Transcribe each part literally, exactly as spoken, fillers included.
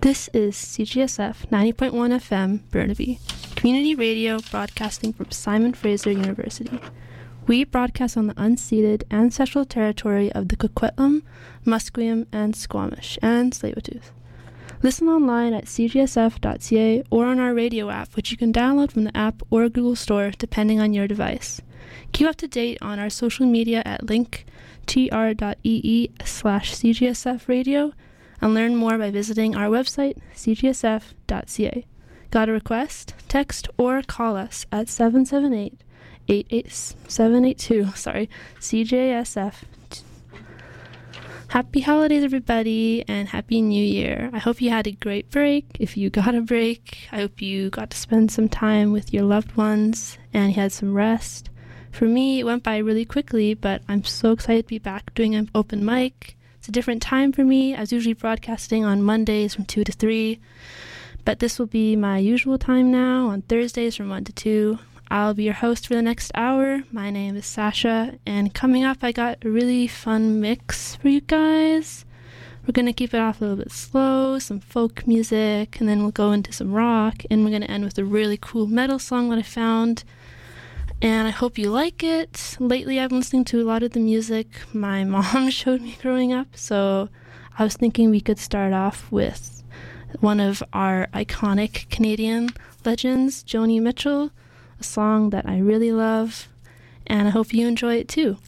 This is C G S F ninety point one F M, Burnaby, community radio broadcasting from Simon Fraser University. We broadcast on the unceded ancestral territory of the Coquitlam, Musqueam, and Squamish, and Tsleil-Waututh. Listen online at c g s f dot c a or on our radio app, which you can download from the app or Google Store, depending on your device. Keep up to date on our social media at linktr.ee slash cgsf radio, and learn more by visiting our website, c g s f dot c a. Got a request? Text or call us at seven seven eight, eight eight seven eight two, sorry, C J S F. Happy holidays, everybody, and Happy New Year. I hope you had a great break. If you got a break, I hope you got to spend some time with your loved ones and you had some rest. For me, it went by really quickly, but I'm so excited to be back doing an open mic. It's a different time for me. I was usually broadcasting on Mondays from two to three, but this will be my usual time now on Thursdays from one to two. I'll be your host for the next hour. My name is Sasha, and coming up I got a really fun mix for you guys. We're going to keep it off a little bit slow, some folk music, and then we'll go into some rock, and we're going to end with a really cool metal song that I found, and I hope you like it. Lately I've been listening to a lot of the music my mom showed me growing up, so I was thinking we could start off with one of our iconic Canadian legends, Joni Mitchell, a song that I really love, and I hope you enjoy it too.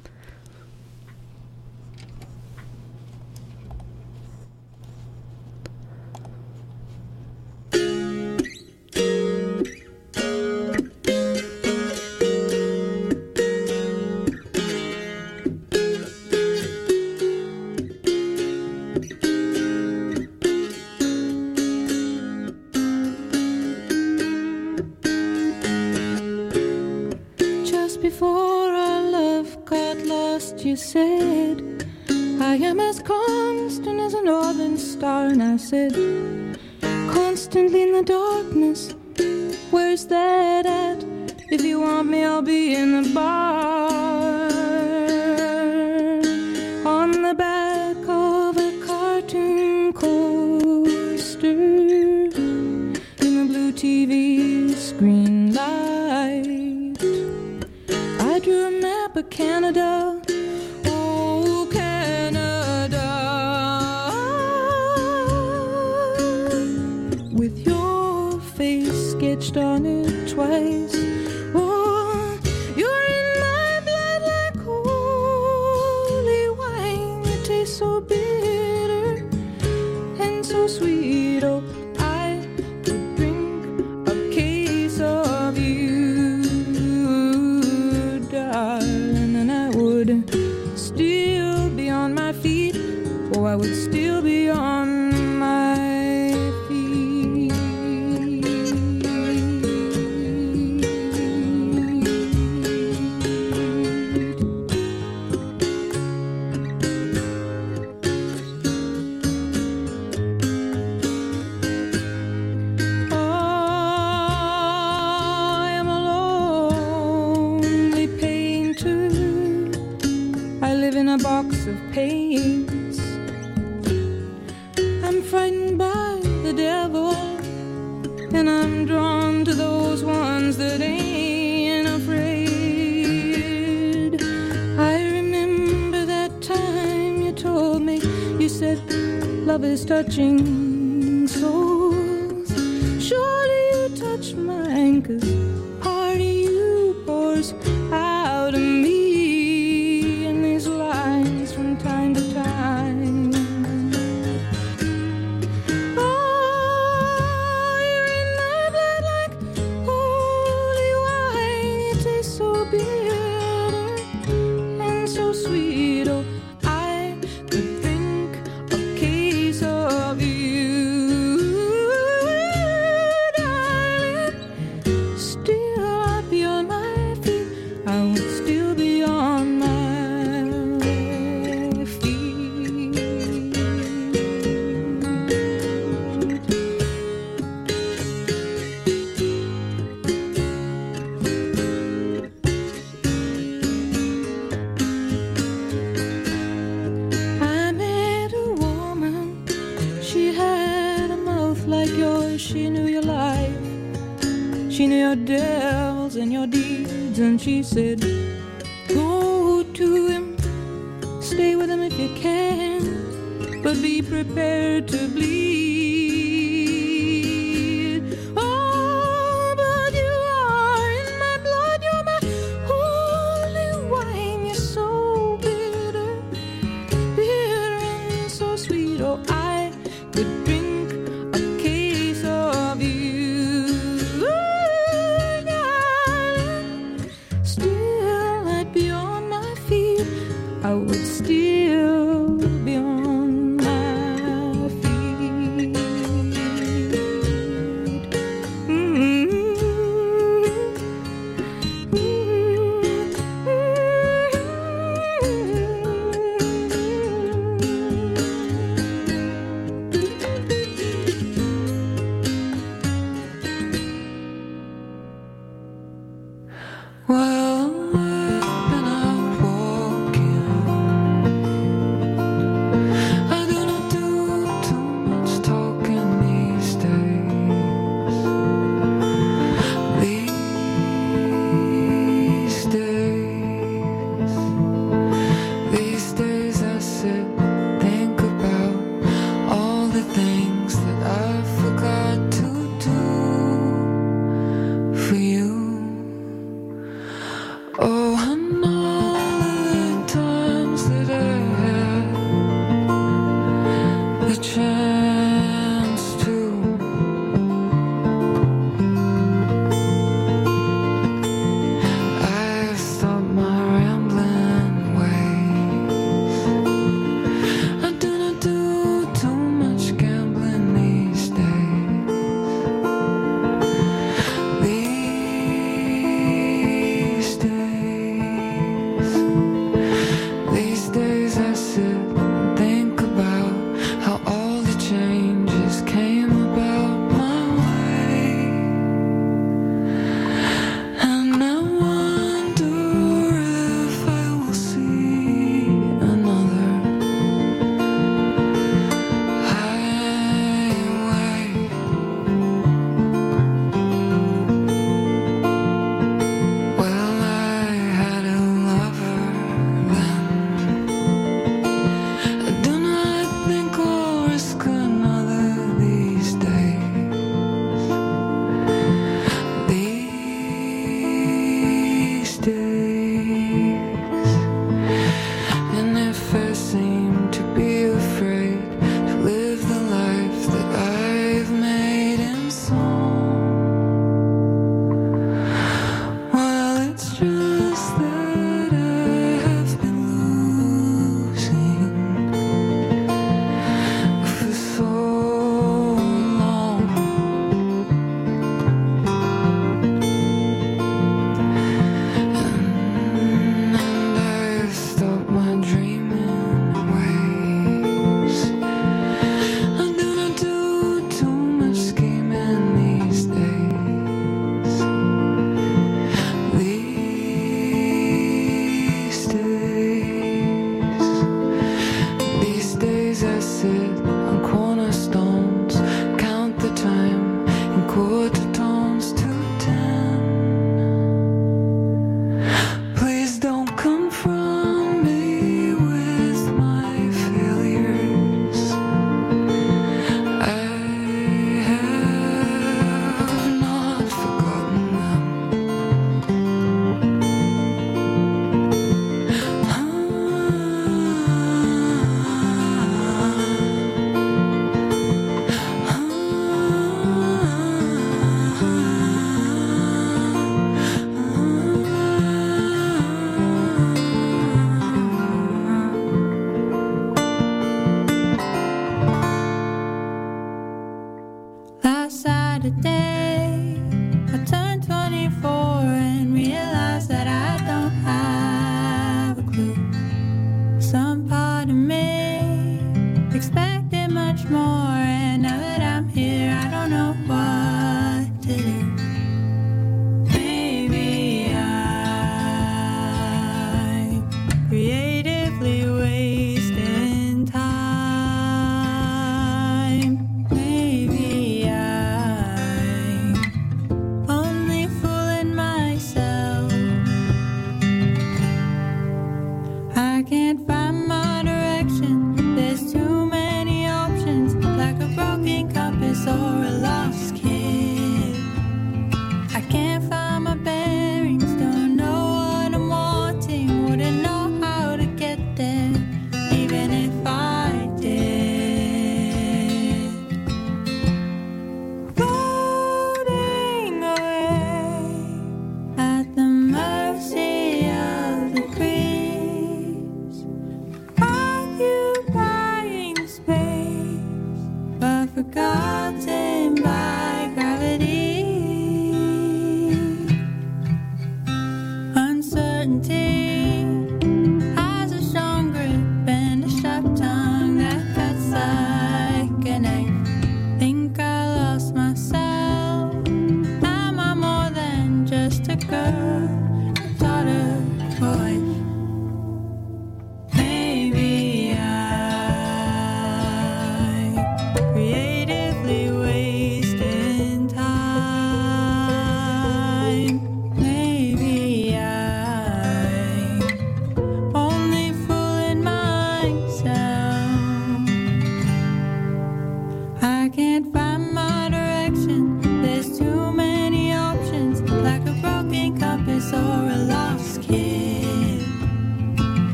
You said, I am as constant as a northern star, and I said, constantly in the darkness, where's that at? If you want me, I'll be in the bar, on the back of a cartoon coaster, in the blue T V screen light. I drew a map of Canada, on it twice. Oh, you're in my blood like holy wine. It tastes so bitter and so sweet. Oh, I could drink a case of you, darling, and I would still be on my feet. Oh, I would still be on of paints. I'm frightened by the devil, and I'm drawn to those ones that ain't afraid. I remember that time you told me, you said love is touching souls. Surely you touched mine, 'cause part of you pours out of me. Time to time. Oh, you're in my blood like holy wine. It tastes so bitter and so sweet. Oh, I could drink a case of you, darling. She knew your devils and your deeds, and she said, go to him, stay with him if you can, but be prepared to bleed. Oh, but you are in my blood, you're my holy wine, you're so bitter, bitter and so sweet. Oh, I could drink a case of you. I would still be on my feet. Mm-hmm. Well, I've been out walking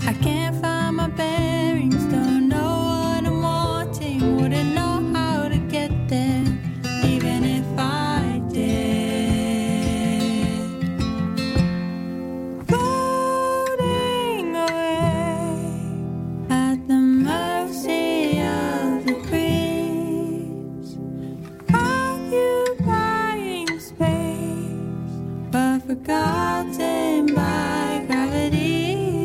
I can't find my bearings, don't know what I'm wanting, wouldn't know how to get there, even if I did. Floating away at the mercy of the breeze, occupying space, but forgotten by gravity.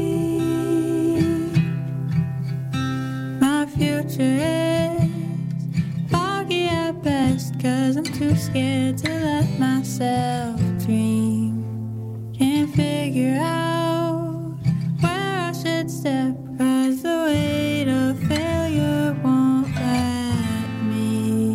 My future is foggy at best, 'cause I'm too scared to let myself dream. Can't figure out where I should step, 'cause the weight of failure won't let me.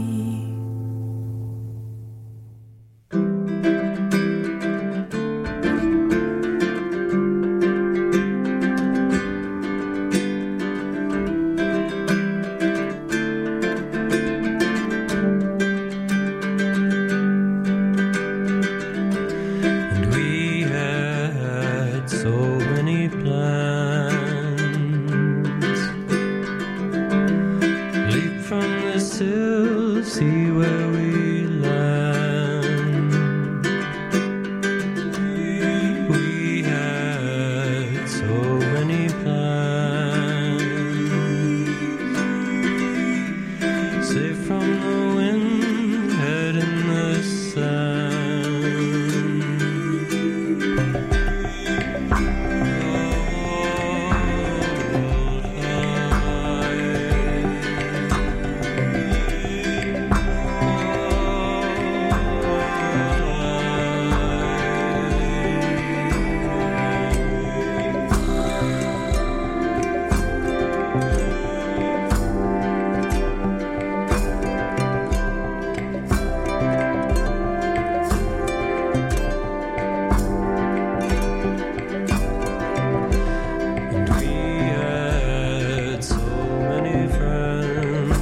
And we had so many plans. Leap from this hill, see where we land. We had so many plans. Safe from the wind, head in the sand. And we had so many friends.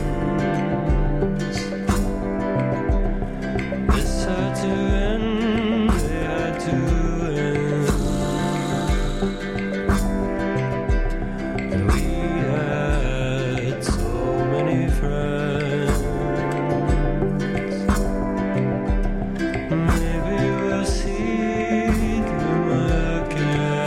This had to end, they had to end. And we had so many friends. Maybe we'll see them again.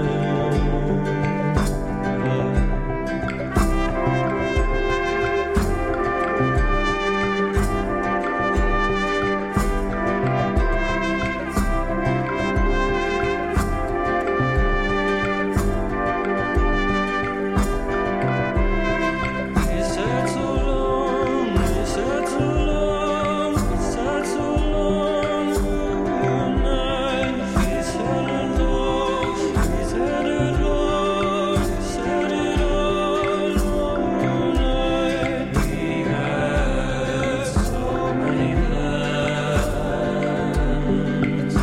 We said so long, we said so long, we said so long, good night. We said it all, we said it all, we said it all, good night. We had so many plans.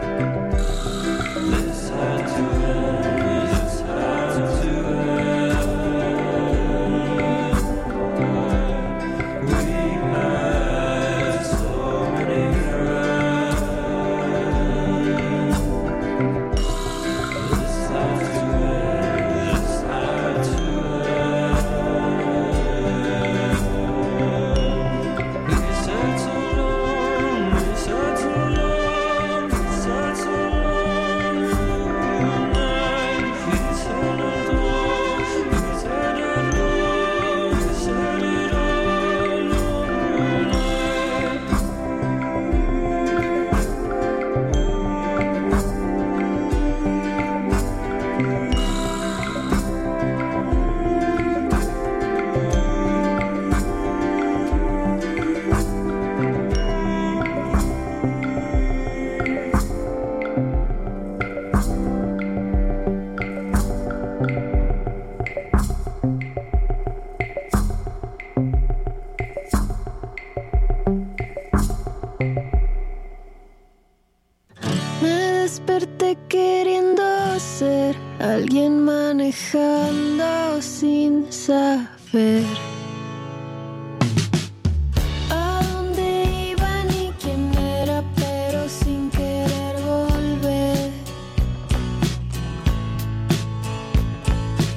This had to end, this had to end. We had so many friends. This had to end, this had to end. We said so long, we said so long, we said so long, good night. We said it all, we said it all, we said it all, good night. Me desperté queriendo ser alguien manejando sin saber a dónde iba ni quién era, pero sin querer volver.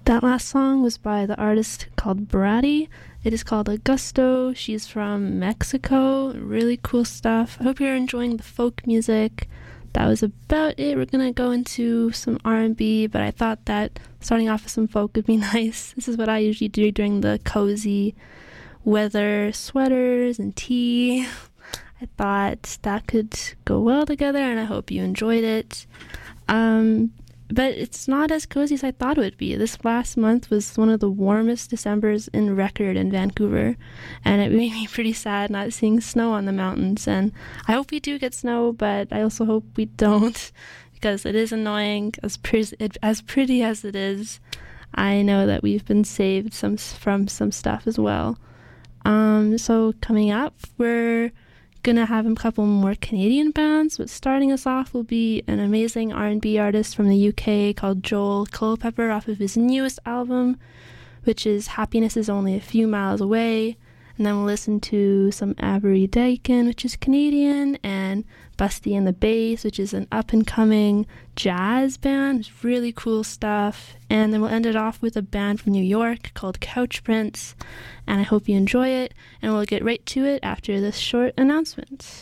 That last song was by the artist called Bratty. It is called Augusto. She's from Mexico. Really cool stuff. I hope you're enjoying the folk music. That was about it. We're gonna go into some R and B, but I thought that starting off with some folk would be nice. This is what I usually do during the cozy weather, sweaters and tea. I thought that could go well together, and I hope you enjoyed it. Um, but it's not as cozy as I thought it would be. This last month was one of the warmest Decembers in record in Vancouver, and it made me pretty sad not seeing snow on the mountains. And I hope we do get snow, but I also hope we don't, because it is annoying. As, pre- as pretty as it is, I know that we've been saved some from some stuff as well. Um, so coming up, we're gonna have a couple more Canadian bands, but starting us off will be an amazing R and B artist from the U K called Joel Culpepper off of his newest album, which is Happiness is Only a Few Miles Away. And then we'll listen to some Avery Dakin, which is Canadian, and Busty and the Bass, which is an up-and-coming jazz band. It's really cool stuff. And then we'll end it off with a band from New York called Couch Prince. And I hope you enjoy it, and we'll get right to it after this short announcement.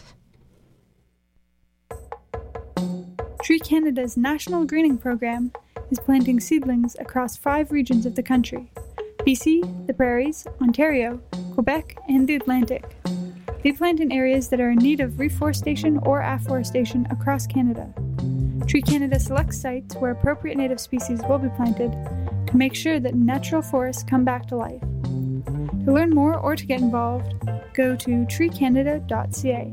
Tree Canada's National Greening Program is planting seedlings across five regions of the country: B C, the Prairies, Ontario, Quebec, and the Atlantic. They plant in areas that are in need of reforestation or afforestation across Canada. Tree Canada selects sites where appropriate native species will be planted to make sure that natural forests come back to life. To learn more or to get involved, go to tree canada dot c a.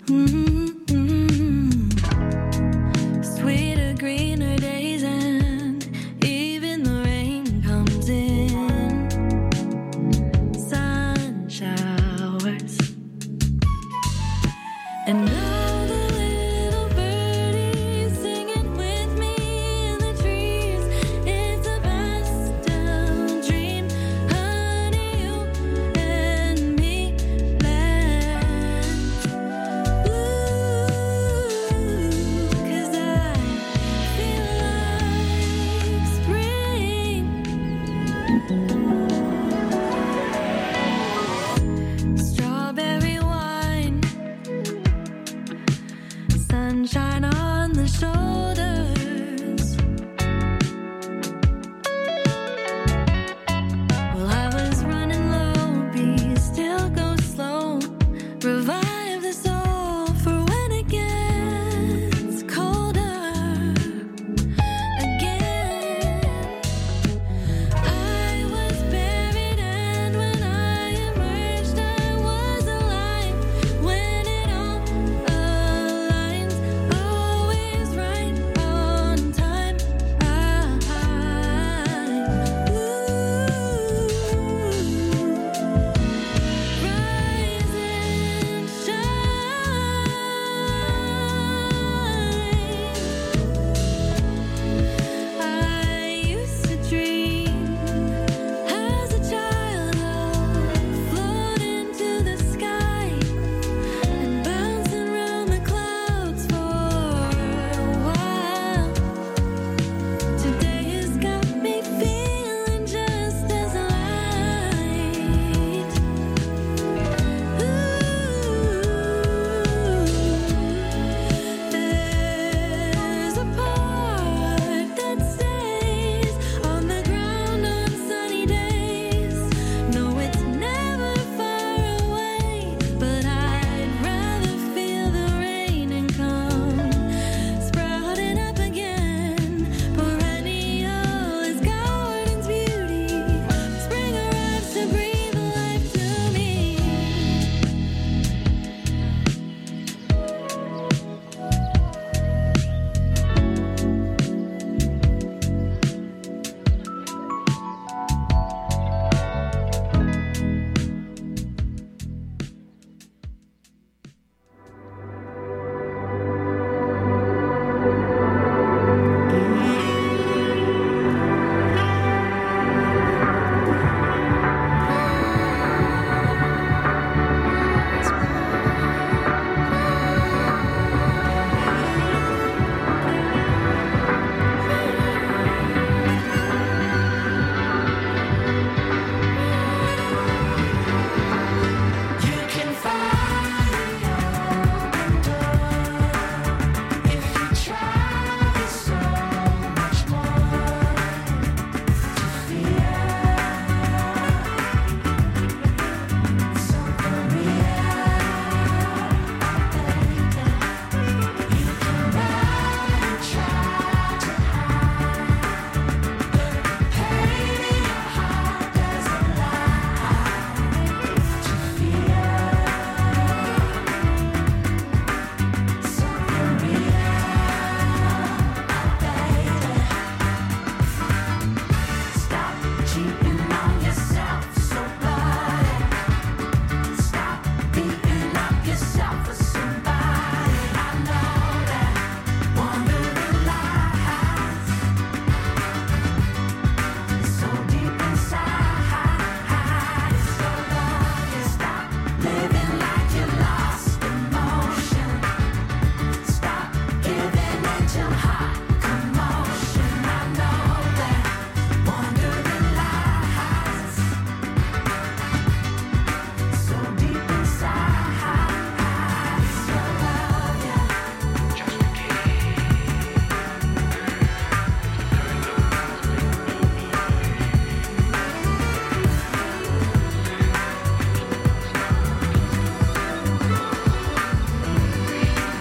Sweeter, greener days, and even the rain comes in. Sun showers, and all the little birdies singing with me in the trees. It's a pastel dream, honey, you and me land blue, 'cause I feel like spring. Strawberry wine, sunshine on the shore.